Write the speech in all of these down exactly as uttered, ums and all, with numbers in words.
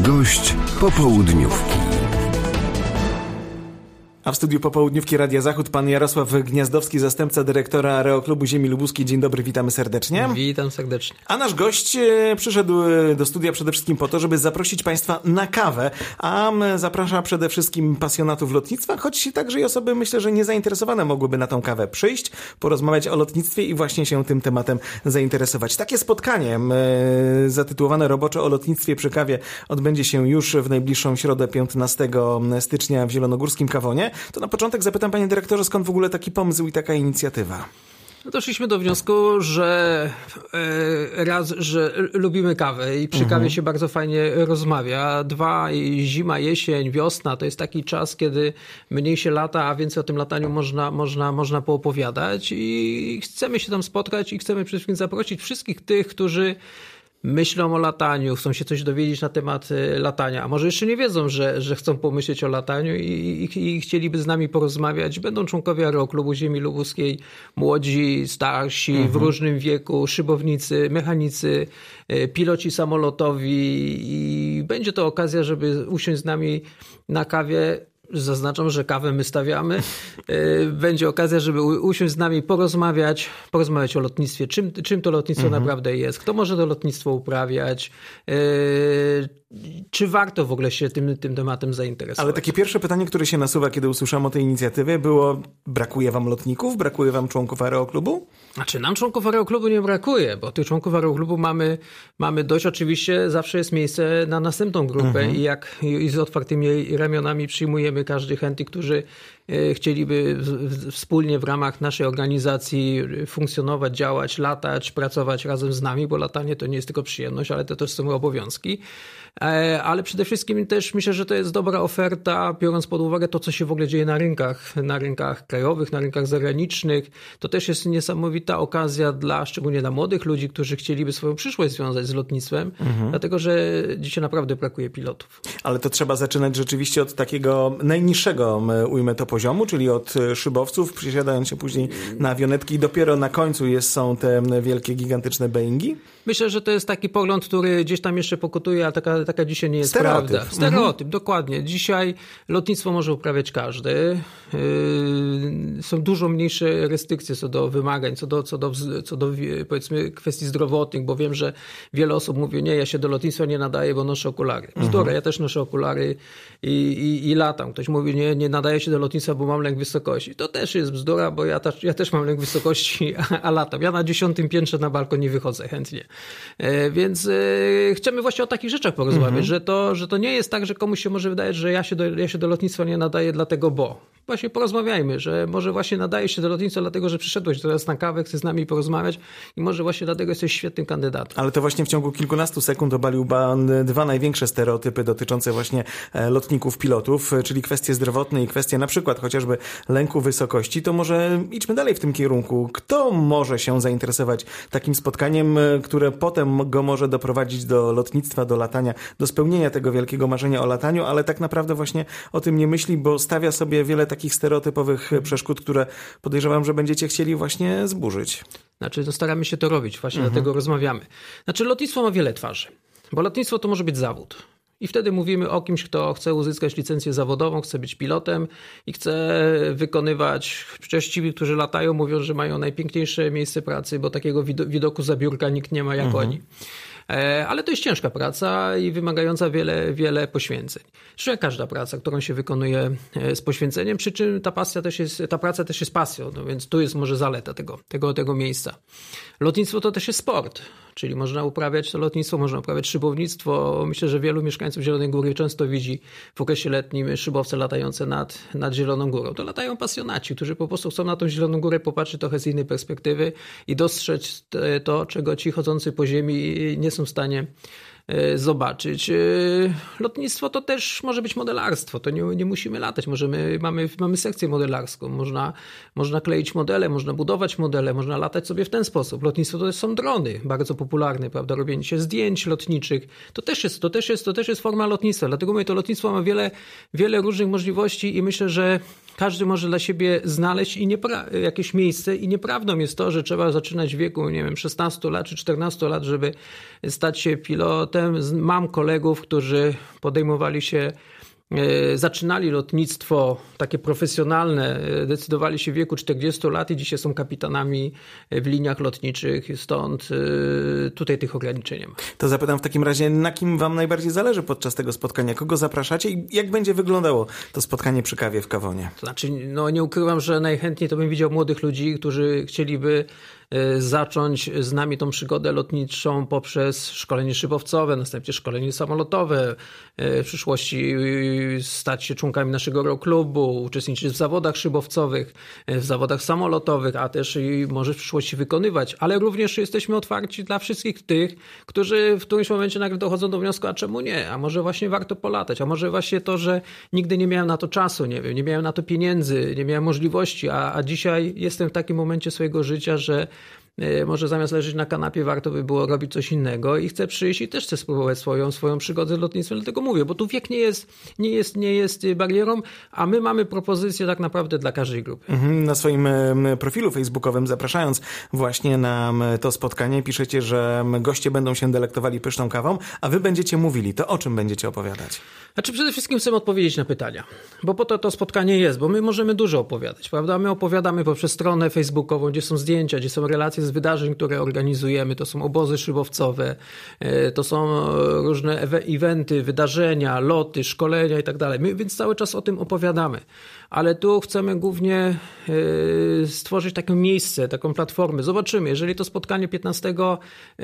Gość popołudniówki. A w studiu popołudniówki Radia Zachód pan Jarosław Gniazdowski, zastępca dyrektora Aeroklubu Ziemi Lubuskiej. Dzień dobry, witamy serdecznie. Witam serdecznie. A nasz gość przyszedł do studia przede wszystkim po to, żeby zaprosić państwa na kawę, a zaprasza przede wszystkim pasjonatów lotnictwa, choć także i osoby, myślę, że niezainteresowane mogłyby na tą kawę przyjść, porozmawiać o lotnictwie i właśnie się tym tematem zainteresować. Takie spotkanie zatytułowane roboczo o lotnictwie przy kawie odbędzie się już w najbliższą środę piętnastego stycznia w Zielonogórskim Kawonie. To na początek zapytam, panie dyrektorze, skąd w ogóle taki pomysł i taka inicjatywa? No doszliśmy do wniosku, że e, raz, że lubimy kawę i przy mhm. kawie się bardzo fajnie rozmawia. Dwa, zima, jesień, wiosna to jest taki czas, kiedy mniej się lata, a więcej o tym lataniu można, można, można poopowiadać i chcemy się tam spotkać i chcemy przede wszystkim zaprosić wszystkich tych, którzy myślą o lataniu, chcą się coś dowiedzieć na temat latania, a może jeszcze nie wiedzą, że, że chcą pomyśleć o lataniu i, i, i chcieliby z nami porozmawiać. Będą członkowie Aeroklubu Ziemi Lubuskiej, młodzi, starsi, mhm. w różnym wieku, szybownicy, mechanicy, piloci samolotowi i będzie to okazja, żeby usiąść z nami na kawie. Zaznaczam, że kawę my stawiamy. Będzie okazja, żeby usiąść z nami, porozmawiać, porozmawiać o lotnictwie. Czym, czym to lotnictwo mhm. naprawdę jest? Kto może to lotnictwo uprawiać? Czy warto w ogóle się tym, tym tematem zainteresować? Ale takie pierwsze pytanie, które się nasuwa, kiedy usłyszałem o tej inicjatywie, było: brakuje wam lotników? Brakuje wam członków Aeroklubu? Znaczy, nam członków Aeroklubu nie brakuje, bo tych członków Aeroklubu mamy, mamy dość. Oczywiście zawsze jest miejsce na następną grupę mhm. i jak i z otwartymi ramionami przyjmujemy każdych chętnych, którzy chcieliby w, w, wspólnie w ramach naszej organizacji funkcjonować, działać, latać, pracować razem z nami, bo latanie to nie jest tylko przyjemność, ale to też są obowiązki. Ale przede wszystkim też myślę, że to jest dobra oferta, biorąc pod uwagę to, co się w ogóle dzieje na rynkach, na rynkach krajowych, na rynkach zagranicznych. To też jest niesamowita okazja dla, szczególnie dla młodych ludzi, którzy chcieliby swoją przyszłość związać z lotnictwem, mhm. dlatego że dzisiaj naprawdę brakuje pilotów. Ale to trzeba zaczynać rzeczywiście od takiego najniższego, ujmę to, poziomu, czyli od szybowców, przesiadając się później na awionetki i dopiero na końcu jest, są te wielkie, gigantyczne Boeingi? Myślę, że to jest taki pogląd, który gdzieś tam jeszcze pokutuje, ale taka, taka dzisiaj nie jest Stereotyp. prawda. Stereotyp, mhm. dokładnie. Dzisiaj lotnictwo może uprawiać każdy. Yy, są dużo mniejsze restrykcje co do wymagań, co do, co do, co do powiedzmy kwestii zdrowotnych, bo wiem, że wiele osób mówi: nie, ja się do lotnictwa nie nadaję, bo noszę okulary. Bzdura, mhm. ja też noszę okulary i, i, i latam. Ktoś mówi: nie, nie nadaję się do lotnictwa, bo mam lęk wysokości. To też jest bzdura, bo ja, ta, ja też mam lęk wysokości, a, a latam. Ja na dziesiątym piętrze na balkon nie wychodzę chętnie. E, więc e, chcemy właśnie o takich rzeczach porozmawiać, mhm. że, to, że to nie jest tak, że komuś się może wydaje, że ja się do, ja się do lotnictwa nie nadaję dlatego, bo. Właśnie porozmawiajmy, że może właśnie nadajesz się do lotnictwa dlatego, że przyszedłeś teraz na kawę, chcesz z nami porozmawiać i może właśnie dlatego jesteś świetnym kandydatem. Ale to właśnie w ciągu kilkunastu sekund obalił pan dwa największe stereotypy dotyczące właśnie lotników, pilotów, czyli kwestie zdrowotne i kwestie na przykład chociażby lęku wysokości. To może idźmy dalej w tym kierunku. Kto może się zainteresować takim spotkaniem, które potem go może doprowadzić do lotnictwa, do latania, do spełnienia tego wielkiego marzenia o lataniu, ale tak naprawdę właśnie o tym nie myśli, bo stawia sobie wiele takich stereotypowych przeszkód, które podejrzewam, że będziecie chcieli właśnie zburzyć. Znaczy, no staramy się to robić, właśnie mhm. dlatego rozmawiamy. Znaczy, lotnictwo ma wiele twarzy, bo lotnictwo to może być zawód. I wtedy mówimy o kimś, kto chce uzyskać licencję zawodową, chce być pilotem i chce wykonywać... Przecież ci, którzy latają, mówią, że mają najpiękniejsze miejsce pracy, bo takiego widoku za biurka nikt nie ma jak mhm. oni. Ale to jest ciężka praca i wymagająca wiele, wiele poświęceń. Zresztą jak każda praca, którą się wykonuje z poświęceniem, przy czym ta pasja też jest, ta praca też jest pasją, no więc tu jest może zaleta tego, tego, tego miejsca. Lotnictwo to też jest sport, czyli można uprawiać to lotnictwo, można uprawiać szybownictwo. Myślę, że wielu mieszkańców Zielonej Góry często widzi w okresie letnim szybowce latające nad, nad Zieloną Górą. To latają pasjonaci, którzy po prostu chcą na tą Zieloną Górę popatrzeć trochę z innej perspektywy i dostrzec to, czego ci chodzący po ziemi nie są w stanie zobaczyć. Lotnictwo to też może być modelarstwo. To nie, nie musimy latać. Możemy, mamy, mamy sekcję modelarską. Można, można kleić modele, można budować modele, można latać sobie w ten sposób. Lotnictwo to też są drony, bardzo popularne, prawda? Robienie się zdjęć lotniczych. To też jest, to też jest, to też jest forma lotnictwa. Dlatego mówię, to lotnictwo ma wiele, wiele różnych możliwości i myślę, że każdy może dla siebie znaleźć i niepra- jakieś miejsce i nieprawdą jest to, że trzeba zaczynać w wieku, nie wiem, szesnastu lat czy czternastu lat, żeby stać się pilotem. Mam kolegów, którzy podejmowali się, zaczynali lotnictwo takie profesjonalne, decydowali się w wieku czterdziestu lat i dzisiaj są kapitanami w liniach lotniczych, stąd tutaj tych ograniczeń nie ma. To zapytam w takim razie, na kim wam najbardziej zależy podczas tego spotkania? Kogo zapraszacie i jak będzie wyglądało to spotkanie przy kawie w Kawonie? To znaczy, no nie ukrywam, że najchętniej to bym widział młodych ludzi, którzy chcieliby zacząć z nami tą przygodę lotniczą poprzez szkolenie szybowcowe, następnie szkolenie samolotowe, w przyszłości stać się członkami naszego aeroklubu, uczestniczyć w zawodach szybowcowych, w zawodach samolotowych, a też i może w przyszłości wykonywać, ale również jesteśmy otwarci dla wszystkich tych, którzy w którymś momencie nagle dochodzą do wniosku, a czemu nie, a może właśnie warto polatać, a może właśnie to, że nigdy nie miałem na to czasu, nie wiem, nie miałem na to pieniędzy, nie miałem możliwości, a, a dzisiaj jestem w takim momencie swojego życia, że może zamiast leżeć na kanapie warto by było robić coś innego i chcę przyjść i też chcę spróbować swoją, swoją przygodę z lotnictwem, dlatego mówię, bo tu wiek nie jest, nie jest, nie jest barierą, a my mamy propozycje tak naprawdę dla każdej grupy. Na swoim profilu facebookowym, zapraszając właśnie na to spotkanie, piszecie, że goście będą się delektowali pyszną kawą, a wy będziecie mówili. To o czym będziecie opowiadać? Znaczy przede wszystkim chcemy odpowiedzieć na pytania, bo po to to spotkanie jest, bo my możemy dużo opowiadać, prawda? My opowiadamy poprzez stronę facebookową, gdzie są zdjęcia, gdzie są relacje z wydarzeń, które organizujemy, to są obozy szybowcowe, to są różne eventy, wydarzenia, loty, szkolenia i tak dalej. My więc cały czas o tym opowiadamy, ale tu chcemy głównie stworzyć takie miejsce, taką platformę. Zobaczymy, jeżeli to spotkanie piętnastego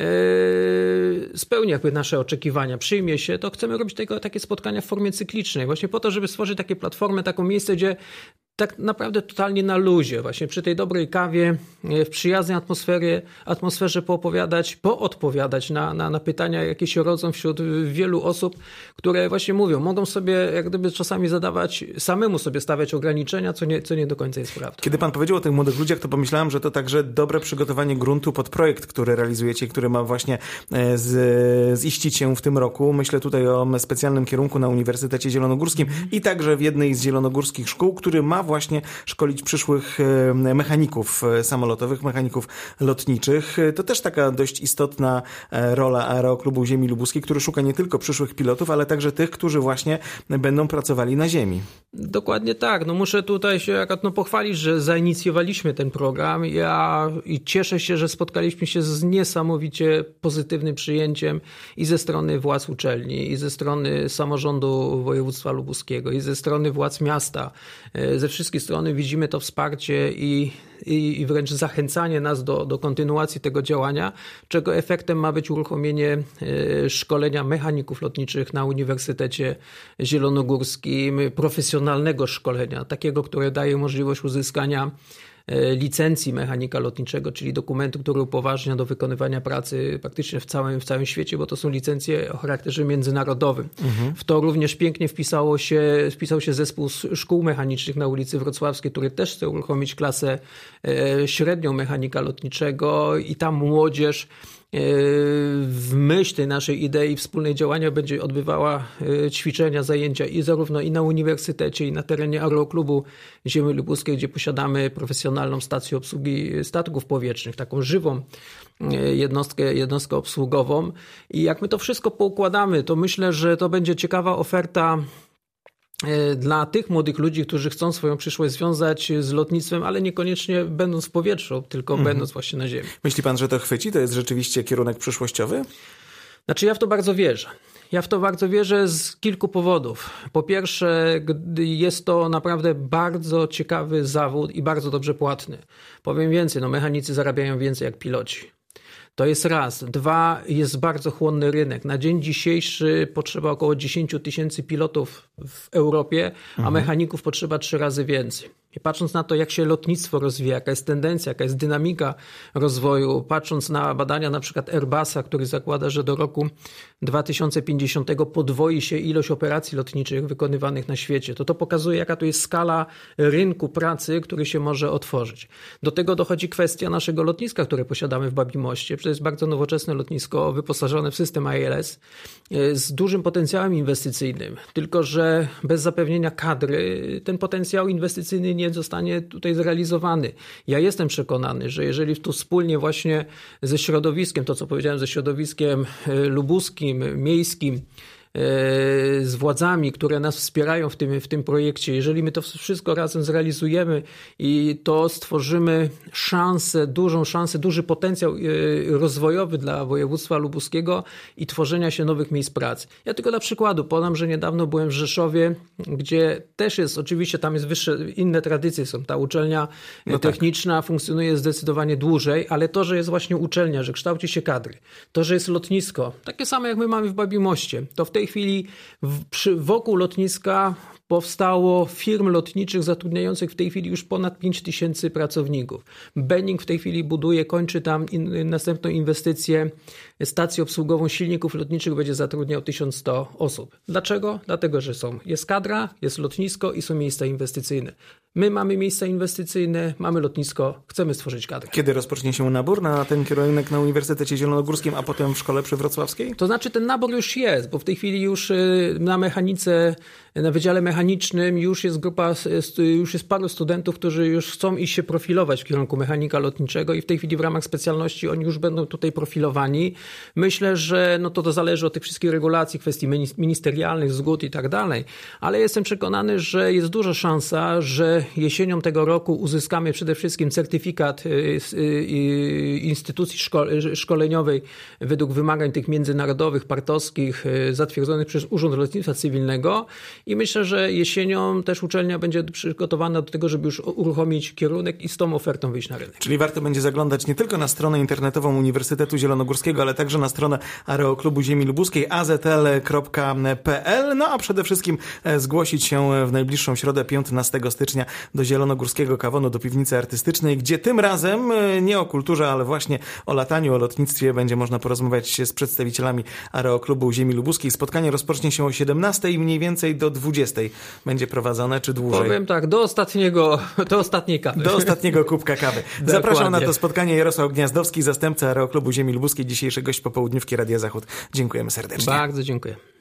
spełni jakby nasze oczekiwania, przyjmie się, to chcemy robić tego, takie spotkania w formie cyklicznej, właśnie po to, żeby stworzyć takie platformy, taką miejsce, gdzie tak naprawdę totalnie na luzie, właśnie przy tej dobrej kawie, w przyjaznej atmosferze, atmosferze poopowiadać, poodpowiadać na, na, na pytania, jakie się rodzą wśród wielu osób, które właśnie mówią, mogą sobie jak gdyby czasami zadawać, samemu sobie stawiać ograniczenia, co nie, co nie do końca jest prawdą. Kiedy pan powiedział o tych młodych ludziach, to pomyślałem, że to także dobre przygotowanie gruntu pod projekt, który realizujecie, który ma właśnie z, ziścić się w tym roku. Myślę tutaj o specjalnym kierunku na Uniwersytecie Zielonogórskim i także w jednej z zielonogórskich szkół, który ma właśnie szkolić przyszłych mechaników samolotowych, mechaników lotniczych. To też taka dość istotna rola Aeroklubu Ziemi Lubuskiej, który szuka nie tylko przyszłych pilotów, ale także tych, którzy właśnie będą pracowali na ziemi. Dokładnie tak. No muszę tutaj się akurat no pochwalić, że zainicjowaliśmy ten program. Ja i cieszę się, że spotkaliśmy się z niesamowicie pozytywnym przyjęciem i ze strony władz uczelni, i ze strony samorządu województwa lubuskiego, i ze strony władz miasta. Ze wszystkich stron widzimy to wsparcie i, i, i wręcz zachęcanie nas do, do kontynuacji tego działania, czego efektem ma być uruchomienie szkolenia mechaników lotniczych na Uniwersytecie Zielonogórskim, profesjonalnego szkolenia, takiego, które daje możliwość uzyskania licencji mechanika lotniczego, czyli dokumentu, który upoważnia do wykonywania pracy praktycznie w całym, w całym świecie, bo to są licencje o charakterze międzynarodowym. Mhm. W to również pięknie wpisało się, wpisał się zespół szkół mechanicznych na ulicy Wrocławskiej, który też chce uruchomić klasę średnią mechanika lotniczego i tam młodzież w myśl tej naszej idei wspólnej działania będzie odbywała ćwiczenia, zajęcia i zarówno i na uniwersytecie, i na terenie Aeroklubu Ziemi Lubuskiej, gdzie posiadamy profesjonalną stację obsługi statków powietrznych, taką żywą jednostkę, jednostkę obsługową. I jak my to wszystko poukładamy, to myślę, że to będzie ciekawa oferta dla tych młodych ludzi, którzy chcą swoją przyszłość związać z lotnictwem, ale niekoniecznie będąc w powietrzu, tylko mhm. będąc właśnie na ziemi. Myśli pan, że to chwyci? To jest rzeczywiście kierunek przyszłościowy? Znaczy ja w to bardzo wierzę. Ja w to bardzo wierzę z kilku powodów. Po pierwsze, jest to naprawdę bardzo ciekawy zawód i bardzo dobrze płatny. Powiem więcej, no mechanicy zarabiają więcej jak piloci. To jest raz. Dwa, jest bardzo chłonny rynek. Na dzień dzisiejszy potrzeba około dziesięć tysięcy pilotów w Europie, a mhm. mechaników potrzeba trzy razy więcej. I patrząc na to, jak się lotnictwo rozwija, jaka jest tendencja, jaka jest dynamika rozwoju, patrząc na badania na przykład Airbusa, który zakłada, że do roku dwa tysiące pięćdziesiątego podwoi się ilość operacji lotniczych wykonywanych na świecie, to to pokazuje, jaka to jest skala rynku pracy, który się może otworzyć. Do tego dochodzi kwestia naszego lotniska, które posiadamy w Babimoście. To jest bardzo nowoczesne lotnisko wyposażone w system I L S z dużym potencjałem inwestycyjnym. Tylko że bez zapewnienia kadry ten potencjał inwestycyjny nie zostanie tutaj zrealizowany. Ja jestem przekonany, że jeżeli tu wspólnie właśnie ze środowiskiem, to co powiedziałem, ze środowiskiem lubuskim, miejskim, z władzami, które nas wspierają w tym, w tym projekcie. Jeżeli my to wszystko razem zrealizujemy i to stworzymy szansę, dużą szansę, duży potencjał rozwojowy dla województwa lubuskiego i tworzenia się nowych miejsc pracy. Ja tylko dla przykładu podam, że niedawno byłem w Rzeszowie, gdzie też jest, oczywiście tam jest wyższe, inne tradycje są. Ta uczelnia no techniczna tak. funkcjonuje zdecydowanie dłużej, ale to, że jest właśnie uczelnia, że kształci się kadry, to, że jest lotnisko, takie same jak my mamy w Babimoście, to w tej chwili w, przy, wokół lotniska powstało firm lotniczych zatrudniających w tej chwili już ponad pięć tysięcy pracowników. Benning w tej chwili buduje, kończy tam in, następną inwestycję, stację obsługową silników lotniczych, będzie zatrudniał tysiąc sto osób. Dlaczego? Dlatego, że są, jest kadra, jest lotnisko i są miejsca inwestycyjne. My mamy miejsca inwestycyjne, mamy lotnisko, chcemy stworzyć kadrę. Kiedy rozpocznie się nabór na ten kierunek na Uniwersytecie Zielonogórskim, a potem w szkole przywrocławskiej? To znaczy ten nabór już jest, bo w tej chwili już na mechanice, na Wydziale Mechanicznym już jest grupa, już jest paru studentów, którzy już chcą iść się profilować w kierunku mechanika lotniczego i w tej chwili w ramach specjalności oni już będą tutaj profilowani. Myślę, że no to, to zależy od tych wszystkich regulacji, kwestii ministerialnych, zgód i tak dalej, ale jestem przekonany, że jest duża szansa, że jesienią tego roku uzyskamy przede wszystkim certyfikat instytucji szkoleniowej według wymagań tych międzynarodowych, partowskich, zatwierdzonych przez Urząd Lotnictwa Cywilnego i myślę, że jesienią też uczelnia będzie przygotowana do tego, żeby już uruchomić kierunek i z tą ofertą wyjść na rynek. Czyli warto będzie zaglądać nie tylko na stronę internetową Uniwersytetu Zielonogórskiego, ale także na stronę Aeroklubu Ziemi Lubuskiej a z l kropka p l, no a przede wszystkim zgłosić się w najbliższą środę piętnastego stycznia do Zielonogórskiego Kawonu, do piwnicy artystycznej, gdzie tym razem nie o kulturze, ale właśnie o lataniu, o lotnictwie będzie można porozmawiać z przedstawicielami Aeroklubu Ziemi Lubuskiej. Spotkanie rozpocznie się o siedemnastej i mniej więcej do dwudziestej będzie prowadzone, czy dłużej? Powiem tak, do ostatniego, do ostatniej kawy. Do ostatniego kubka kawy. Zapraszam na to spotkanie Jarosław Gniazdowski, zastępca Aeroklubu Ziemi Lubuskiej, dzisiejszy gość popołudniówki Radia Zachód. Dziękujemy serdecznie. Bardzo dziękuję.